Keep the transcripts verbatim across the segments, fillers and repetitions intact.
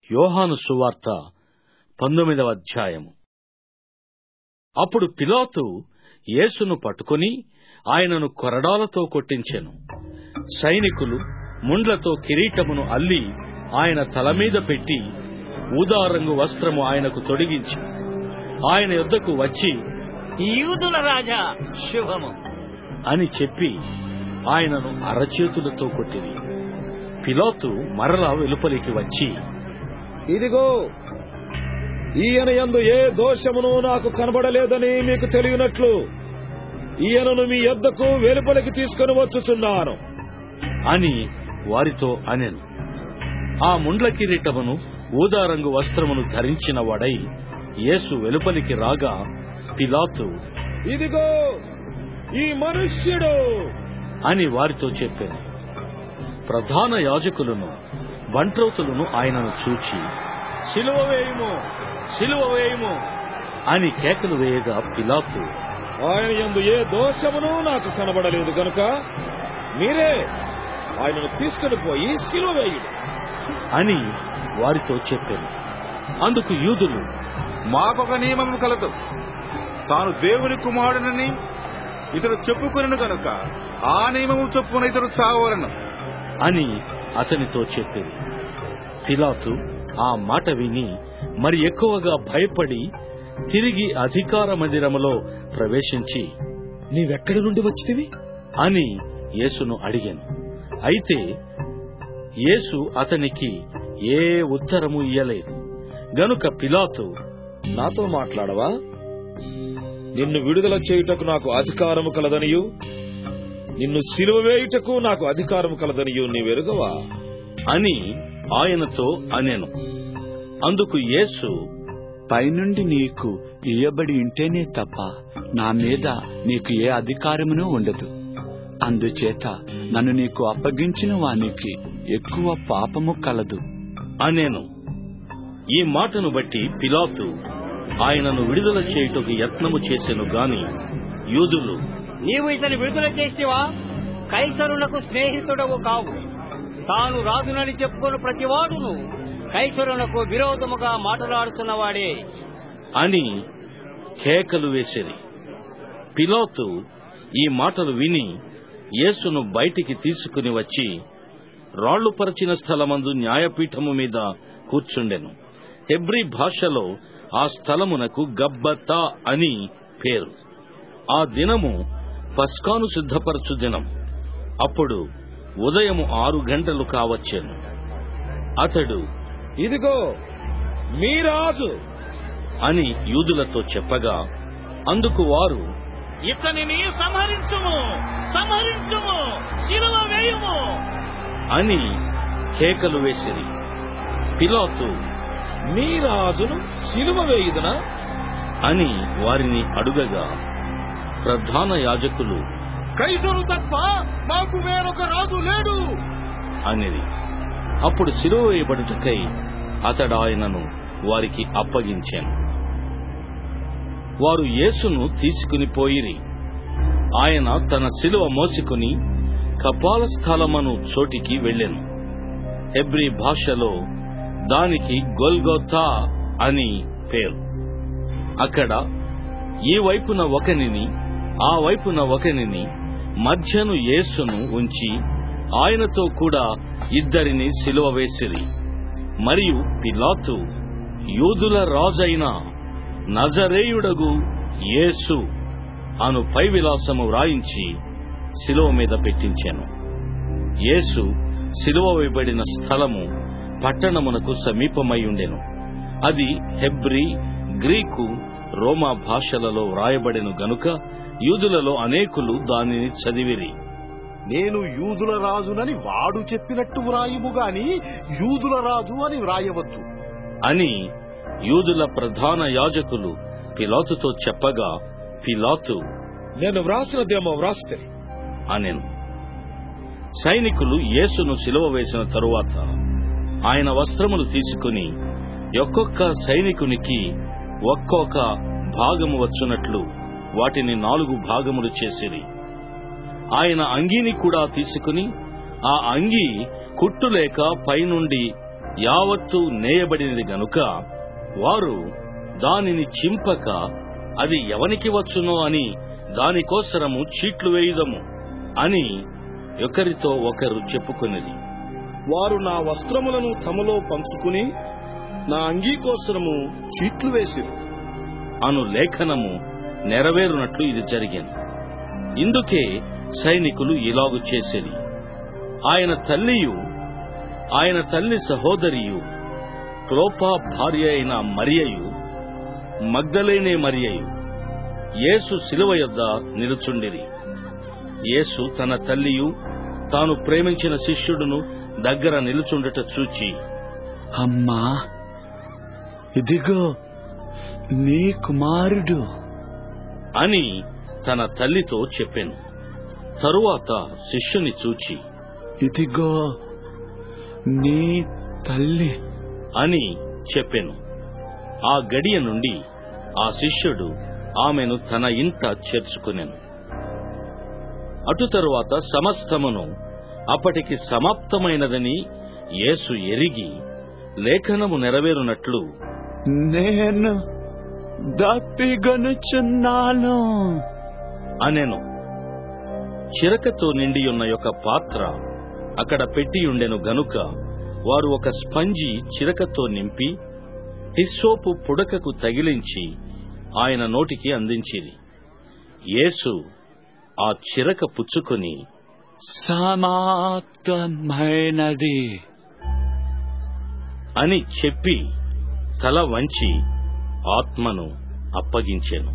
యోహాను సువార్త పంతొమ్మిదవ అధ్యాయము. అప్పుడు పిలాతు యేసును పట్టుకుని ఆయనను కొరడాలతో కొట్టించెను. సైనికులు ముండ్లతో కిరీటమును అల్లి ఆయన తలమీద పెట్టి ఊదారంగు వస్త్రము ఆయనకు తొడిగించి ఆయన యొద్దకు వచ్చి, యూదుల రాజా శుభము అని చెప్పి ఆయనను అరచేతులతో కొట్టిరి. పిలాతు మరలా వెలుపలికి వచ్చి, ఇదిగో, ఈయన యందు ఏ దోషమును నాకు కనబడలేదని మీకు తెలియనట్లు ఈయనను మీ యొద్దకు వెలుపలికి తీసుకుని వచ్చుచున్నాను అని వారితో అనెను. ఆ ముండ్ల కిరీటమును ఊదారంగు వస్త్రమును ధరించిన వాడై యేసు వెలుపలికి రాగా పిలాతు, ఇదిగో ఈ మనుష్యుడు అని వారితో చెప్పాను. ప్రధాన యాజకులను బంట్రోతులను ఆయనను చూచి, సిలువ వేయుము, సిలువ వేయుము అని కేకలు వేయగా పిలాతు, ఆయన యందు ఏ దోషమును నాకు కనబడలేదు గనుక మీరే ఆయనను తీసుకుని పోయి సిలువ వేయుడు అని వారితో చెప్పాను. అందుకు యూదులు, మాకొక నియమము కలదు, తాను దేవుని కుమారుడనని ఇతడు చెప్పుకొనెను గనుక ఆ నియమము చొప్పున ఇతడు చావలను అని అతనితో చెప్పారు. పిలాతు ఆ మాట విని మరి ఎక్కువగా భయపడి తిరిగి అధికార మందిరములో ప్రవేశించి, నీవెక్కడి నుండి వచ్చితివి అని యేసును అడిగాను. అయితే యేసు అతనికి ఏ ఉత్తరము ఇయ్యలేదు గనుక పిలాతు, నాతో మాట్లాడవా? నిన్ను విడుదల చేయుటకు నాకు అధికారము కలదనియు నిన్ను సిలువ వేయుటకు నాకు అధికారము కలదనియు నీవెరుగవా అని ఆయనతో అనెను. అందుకు యేసు, పైనుండి నీకు ఇయ్యబడి ఉంటేనే తప్ప నా మీద నీకు ఏ అధికారమును ఉండదు. అందుచేత నన్ను నీకు అప్పగించిన వానికి ఎక్కువ పాపము కలదు అనెను. ఈ మాటను బట్టి పిలాతు ఆయనను విడుదల చేయుటకు యత్నము చేసెను గాని యూదులు, నీవు ఇతని విడుదల చేసివా? కైసరులకు స్నేహితుడవు కావు. తాను రాజునని చెప్పుకుని ప్రతివాడును కైసరులకు విరోధముగా మాట్లాడుతున్నవాడే అని కేకలు వేసిరి. పిలాతు ఈ మాటలు విని యేసును బయటికి తీసుకుని వచ్చి రాళ్లు పరిచిన స్థలమందు న్యాయపీఠము మీద కూర్చుండెను. హెబ్రీ భాషలో ఆ స్థలమునకు గబ్బతా అని పేరు. ఆ దినము పస్కాను సిద్ధపరచు దినం. అప్పుడు ఉదయము ఆరు గంటలు కావచ్చెను. అతడు, ఇదిగో మీ రాజు అని యూదులతో చెప్పగా అందుకు వారు, ఇతనిని సంహరించుము, సంహరించుము, సిలువ వేయుము అని కేకలు వేసిరి. పిలాతు, మీ రాజును సిలువ వేయుదునా అని వారిని అడుగగా ప్రధాన యాజకులు, కైసరు తప్ప మాకు వేరొక రాజు లేడు అనిరి. అప్పుడు సిలువ వేయబడుటకై అతడు ఆయనను వారికి అప్పగించాను. వారు యేసును తీసుకుని పోయిరి. ఆయన తన సిలువ మోసుకుని కపాల స్థలమను చోటికి వెళ్ళెను. హెబ్రీ భాషలో దానికి గొల్గొతా అని పేరు. అక్కడ ఈ వైపున ఒకనిని ఆ వైపున ఒకనిని మధ్యను యేసును ఉంచి ఆయనతో కూడా ఇద్దరిని సిలువ వేసిరి. మరియు పిలాతు యూదుల రాజైన నజరేయుడగు యేసు అను పై విలాసము వ్రాయించి సిలువ మీద పెట్టించెను. యేసు సిలువ వేయబడిన స్థలము పట్టణమునకు సమీపమై ఉండెను. అది హెబ్రీ, గ్రీకు, రోమా భాషలలో వ్రాయబడెను గనుక యూదులలో అనేకులు దానిని చదివిరి. నేను యూదుల రాజునని వాడు చెప్పినట్టు వ్రాయుము గాని యూదుల రాజు అని వ్రాయవద్దు అని యూదుల ప్రధాన యాజకులు పిలాతుతో చెప్పగా పిలాతు, నేను వ్రాసినదేమో వ్రాస్తే అనెను. సైనికులు యేసును సిలువ వేసిన తరువాత ఆయన వస్త్రములు తీసుకుని ఒక్కొక్క సైనికునికి ఒక్కొక్క భాగము వచ్చునట్లు వాటిని నాలుగు భాగములు చేసిరి. ఆయన అంగీని కూడా తీసుకుని ఆ అంగీ కుట్టులేక పైనుండి యావత్తు నేయబడినది గనుక వారు దానిని చింపక అది ఎవనికి వచ్చునో అని దానికోసరము చీట్లు వేయుదము అని ఒకరితో ఒకరు చెప్పుకొనిది. వారు నా వస్త్రములను తమలో పంచుకుని నా అంగీకోసరము చీట్లు వేసిరు అను లేఖనము నెరవేరునట్లు ఇది జరిగింది. ఇందుకే సైనికులు ఇలాగు చేసేది. ఆయన తల్లియు ఆయన తల్లి సహోదరియు క్లోపా భార్య అయిన మరియయు మగ్దలేనే మరియయు యేసు శిలువ యొద్ద నిలుచుండిరి. యేసు తన తల్లియు తాను ప్రేమించిన శిష్యుడును దగ్గర నిలుచుండట చూచి, అమ్మా, ఇదిగో నీ కుమారుడు అని తన తల్లితో చెప్పెను. తరువాత శిష్యుని చూచి, ఇదిగో నీ తల్లి అని చెప్పెను. ఆ గడియ నుండి ఆ శిష్యుడు ఆమెను తన ఇంట చేర్చుకునెను. అటు తరువాత సమస్తమును అప్పటికి సమాప్తమైనదని యేసు ఎరిగి లేఖనము నెరవేరునట్లు, నేను దప్పిగొనుచున్నాను అనెను. చిరకతో నిండియున్న యొక్క పాత్ర అక్కడ పెట్టియుండెను గనుక వారు ఒక స్పంజి చిరకతో నింపి హిస్సోపు పుడకకు తగిలించి ఆయన నోటికి అందించిరి. యేసు ఆ చిరక పుచ్చుకొని, సమాప్తమైనది అని చెప్పి తల వంచి ఆత్మను అప్పగించెను.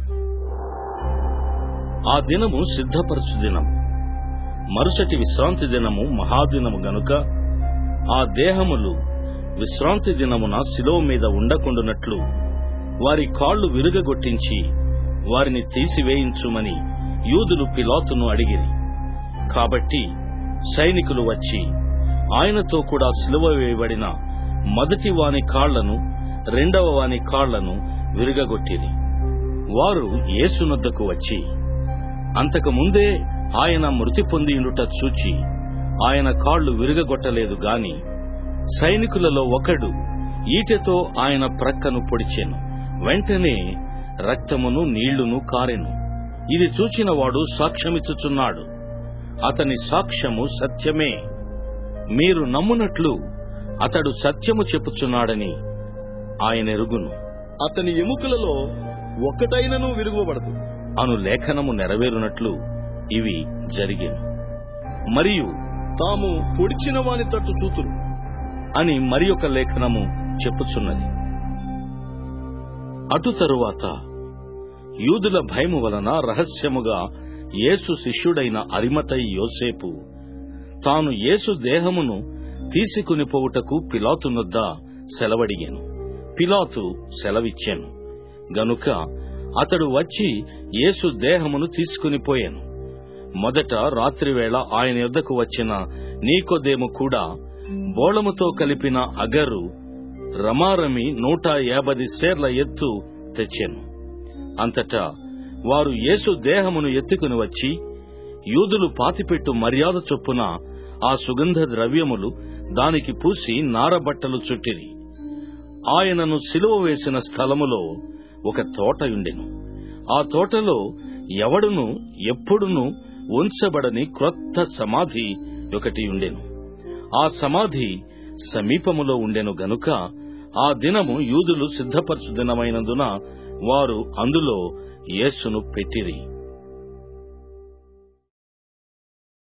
ఆ దినము సిద్ధపరచు దినం. మరుసటి విశ్రాంతి దినము మహాదినము గనుక ఆ దేహములు విశ్రాంతి దినమున శిలువ మీద ఉండకుండునట్లు వారి కాళ్లు విరుగగొట్టించి వారిని తీసివేయించుమని యూదులు పిలాతును అడిగిరి. కాబట్టి సైనికులు వచ్చి ఆయనతో కూడా శిలువ వేయబడిన మొదటి వాని కాళ్లను రెండవ వాని కాళ్లను విరుగగొట్టిరి. వారు యేసునొద్దకు వచ్చి అంతకు ముందే ఆయన మృతి పొందియుండుట చూచి ఆయన కాళ్లు విరుగగొట్టలేదు గాని సైనికులలో ఒకడు ఈటెతో ఆయన ప్రక్కను పొడిచెను. వెంటనే రక్తమును నీళ్లును కారెను. ఇది చూచిన వాడు సాక్ష్యమిచ్చుచున్నాడు. అతని సాక్ష్యము సత్యమే. మీరు నమ్మునట్లు అతడు సత్యము చెప్పుచున్నాడని ఆయన ఎరుగును. అతని ఎముకలలో ఒకటైనను విరుగుబడదు అను లేఖనము నెరవేరునట్లు ఇవి జరిగెను. మరియు తాము పొడిచిన వాని తట్టు చూతురు అని మరి ఒక లేఖనము చెప్పుచున్నది. అటు తరువాత యూదుల భయము వలన రహస్యముగా యేసు శిష్యుడైన అరిమతయి యోసేపు తాను యేసు దేహమును తీసుకుని పోవుటకు పిలాతునొద్ద సెలవడిగాను. పిలాతు సెలవిచ్చాను గనుక అతడు వచ్చి యేసు దేహమును తీసుకుని పోయాను. మొదట రాత్రివేళ ఆయన యొద్దకు వచ్చిన నీకోదేము కూడా బోళముతో కలిపిన అగరు రమారమి నూట యాభై సేర్ల ఎత్తు తెచ్చాను. అంతటా వారు యేసు దేహమును ఎత్తుకుని వచ్చి యూదులు పాతిపెట్టు మర్యాద చొప్పున ఆ సుగంధ ద్రవ్యములు దానికి పూసి నారబట్టలు చుట్టిరి. ఆయనను సిలువ వేసిన స్థలములో ఒక తోటయుండెను. ఆ తోటలో ఎవడును ఎప్పుడును ఉంచబడని క్రొత్త సమాధి ఒకటి ఉండెను. ఆ సమాధి సమీపములో ఉండెను గనుక ఆ దినము యూదులు సిద్ధపరచు దినమైనందున వారు అందులో యేసును పెట్టిరి.